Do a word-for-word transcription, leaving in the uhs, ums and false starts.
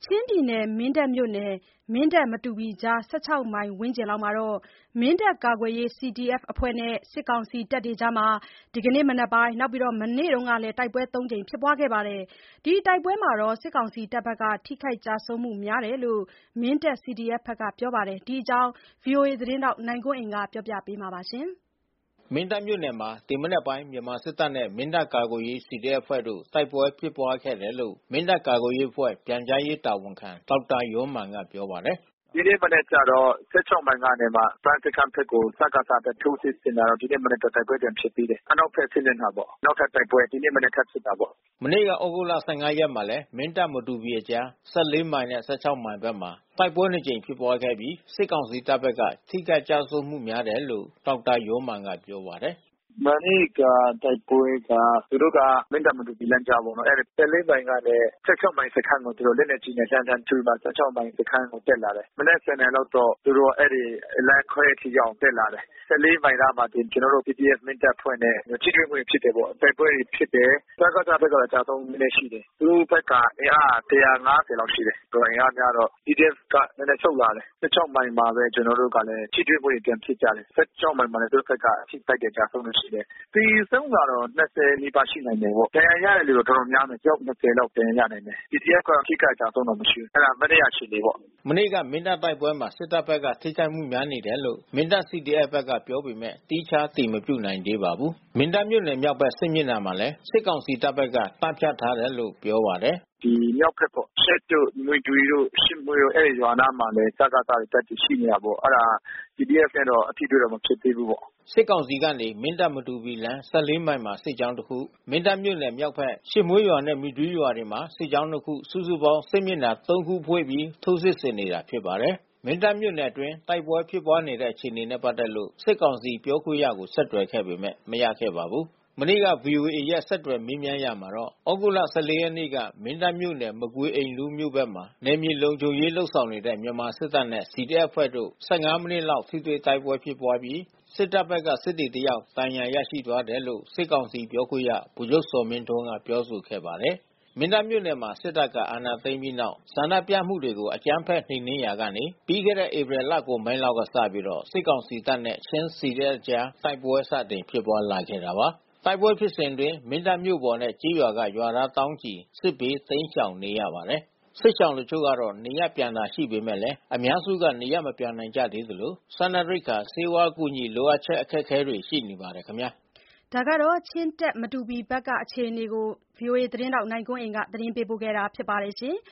ချင်းပြည်နယ်မင်းတပ်မြို့နယ်မင်းတပ်မတူပီကြား ၁၆ မိုင်ဝန်းကျင်မှာ မင်းတပ်ကာကွယ်ရေး စီဒီအက်ဖ် အဖွဲ့နဲ့ စစ်ကောင်စီတပ်တွေအကြား ဒီကနေ့မနက်ပိုင်းနဲ့ မနေ့ကလည်း တိုက်ပွဲ သုံးကြိမ်ဖြစ်ခဲ့ပါတယ်။ ဒီတိုက်ပွဲမှာ စစ်ကောင်စီတပ်ဘက်က ထိခိုက်ကျဆုံးမှုများတယ်လို့ မင်းတပ် စီဒီအက်ဖ် ဘက်ကပြောပါတယ်။ ဒီအကြောင်း ဗွီအိုအေသတင်းထောက်နိုင်ကွန်းအိန်က ပြောပြပေးမှာပါ။မင်းတပ်မြို့နယ်မှာ ဒီမနက်ပိုင်း မြန်မာစစ်တပ်နဲ့ မင်းတပ်ကာကွယ်ရေး စီဒီအက်ဖ် အဖွဲ့တို့ တိုက်ပွဲဖြစ်ပွားခဲ့တယ်လို့ မင်းတပ်ကာကွယ်ရေးအဖွဲ့ ပြန်ကြားရေးတာဝန်ခံ ဒေါက်တာယောမာန်ကပြောပါတယ်။ "ဒီနေ့မနက်ကျတော့ ၁၆ မိုင်ကနေမှ ပန်းစခန်းဘက်ကို စကစဘက်ထိုးစစ်ဆင်လာတော့ ဒီနေ့မနက်တိုက်ပွဲပြန်ဖြစ်သေးတယ်။ အနောက်ဘက်စစ်မျက်နှာပေါ့။ နောက်ထပ်တိုက်ပွဲ ဒီနေ့မနက်ထပ်ဖြစ်တာပေါ့။ " မနေ့က သြဂုတ်လ ၁၅ ရက်မှာလည်း မင်းတပ် မတူပီအကြား ၁၄ မိုင်နဲ့ ၁၆ မိုင်ဘက်မှာ တိုက်ပွဲ နှစ်ကြိမ်ဖြစ်ပွားခဲ့ပြီး စစ်ကောင်စီတပ်ဘက်က ထိခိုက်ကျဆုံးမှုများတယ်လို့ ဒေါက်တာယောမာန်ကပြောပါတယ်။ "မနေ့ကတိုက်ပွဲက သူတို့ကမင်းတပ် မတူပီလမ်းကြားပေါ့နော်။ အဲဒီ ၁၄ မိုင်ကနေ ၁၆ မိုင်စခန်းကို သူတို့လက်နက်ကြီးနဲ့လှမ်းလှမ်းထုပြီးမှ ၁၆ မိုင်စခန်းကိုတက်လာတယ်။ မနက် ၁၀ နာရီလောက်တော့ သူတို့အဲဒီလမ်းခွဲအထိရောက်အောင်တက်လာတယ်။ ၁၄ မိုင်နားမှာ ကျနော်တို့ စီဒီအက်ဖ် မင်းတပ်အဖွဲ့နဲ့ ထိတွေ့မှုတွေဖြစ်တယ်ပေါ့။ တိုက်ပွဲတွေဖြစ်တယ်။ စကစဘက်က ကျဆုံးမှုနည်းနည်းရှိတယ်။ သူတို့ဘက်ကအင်အား ၁၅၀ လောက်ရှိတယ်။ တော်တော်အင်အားများတော့ စီဒီအက်ဖ် ကနည်းနည်းဆုတ်လာတယ်။ ၁၆ မိုင်မှာပဲ ကျနော်တို့ကလည်း ထိတွေ့မှုတွေပြန်ဖြစ်ကြတယ်။ ၁၆ မိုင်မှာလည်း သူတို့ဘက်က ထိခိုက်တယ်ကျဆုံးတယ်ရှိတယ်။ သေဆုံးကတော့ ၂၀ နီးပါးရှိနိုင်တယ်ပေါ့။ ဒဏ်ရာရတဲ့သူတော်တော်များမယ်။ အယောက် ၂၀ လောက်ဒဏ်ရာရနိုင်တယ်။ စီဒီအက်ဖ် ကထိခိုက်ကျဆုံးတော့မရှိဘူး။ အဲတာမနေ့ကအခြေအနေပေါ့။ " မနေ့က မင်းတပ်တိုက်ပွဲမှာ စစ်တပ်ဘက်က ထိခိုက်မှုများနေတယ်လို့ မင်းတပ် စီဒီအက်ဖ် ဘက်ကပြောပေမဲ့ သီးခြားအတည်မပြုနိုင်သေးပါဘူး။ မင်းတပ်မြို့နယ်မြောက်ဘက် စစ်မျက်နှာမှာလည်း စစ်ကောင်စီတပ်ဘက်က တပ်ဖြန့်ထားတယ်လို့ ပြောပါတယ်။ "ဒီမြောက်ဘက်ပေါ့။ ရှက်တို့ မွီတွီတို့ ရှစ်မွှေးတို့ အဲဒီရွာနားမှာလည်း စကစတပ်တွေရှိနေတာပေါ့။ အဲတာ စီဒီအက်ဖ် နဲ့တော့ ထိတွေ့တော့မဖြစ်သေးဘူးပေါ့။ " စစ်ကောင်စီကနေ မင်းတပ် မတူပီလမ်း ၁၄ မိုင်မှာ စစ်ကြောင်းတခု မင်းတပ်မြို့နယ်မြောက်ဘက် ရှစ်မွှေးရွာနဲ့ မွီတွီရွာတွေမှာ စစ်ကြောင်း နှစ်ခု စုစုပေါင်း စစ်မျက်နှာ သုံး ခုဖွင့်ပြီး ထိုးစစ်ဆင်နေတာဖြစ်ပါတယ်။ မင်းတပ်မြို့နယ်အတွင်း တိုက်ပွဲဖြစ်ပွားနေတဲ့အခြေအနေနဲ့ ပတ်သက်လို့ စစ်ကောင်စီပြောခွင့်ရကို ဆက်သွယ်ခဲ့ပေမဲ့ မရခဲ့ပါဘူး။ မနေ့က ဗွီအိုအေရဲ့ ဆက်သွယ်မေးမြန်းရာမှာတော့ သြဂုတ်လ ၁၄ ရက်နေ့က မင်းတပ်မြို့နယ် မကွီအိမ် နူးမြို့ဘက်မှာ နယ်မြေလုံခြုံရေးလုပ်ဆောင်နေတဲ့ မြန်မာစစ်တပ်နဲ့ စီဒီအက်ဖ် အဖွဲ့တို့ ၁၅ မိနစ်လောက် ထိတွေ့တိုက်ပွဲဖြစ်ပွားပြီး စစ်တပ်ဘက်က စစ်သည်တယောက် ဒဏ်ရာရရှိသွားတယ်လို့ စစ်ကောင်စီပြောခွင့်ရ ဗိုလ်ချုပ်ဇော်မင်းထွန်းက ပြောဆိုခဲ့ပါတယ်။ မင်းတပ်မြို့နယ်မှာ စစ်တပ်က အာဏာသိမ်းပြီးနောက် ဆန္ဒပြမှုတွေကို အကြမ်းဖက်နှိမ်နင်းရာကနေ ပြီးခဲ့တဲ့ ဧပြီလကုန်ပိုင်းလောက်ကစပြီး စစ်ကောင်စီတပ်နဲ့ ချင်း စီဒီအက်ဖ် ကြား တိုက်ပွဲစတင်ဖြစ်ပွားလာခဲ့တာပါ။ တိုက်ပွဲဖြစ်စဉ်အတွင်း မင်းတပ်မြို့ပေါ်နဲ့ ကျေးရွာက ရွာသားသောင်းချီ စစ်ဘေးတိမ်းရှောင်နေရပါတယ်။ စစ်ရှောင်တချို့ကတော့ နေရပ်ပြန်တာရှိပေမဲ့ အများစုက နေရပ်မပြန်နိုင်ကြသေးသလို စားနပ်ရိက္ခာ ဆေးဝါးအကူအညီ လိုအပ်ချက်အခက်ခဲတွေ ရှိနေပါတယ်ခင်ဗျာ။ချင်းတပ်မတူပီဘက်ကအခြေအနေကို ဗွီအိုအေသတင်းထောက်နိုင်ကွန်းအိန်က သတင်းပေးပို့ထားပါတယ်။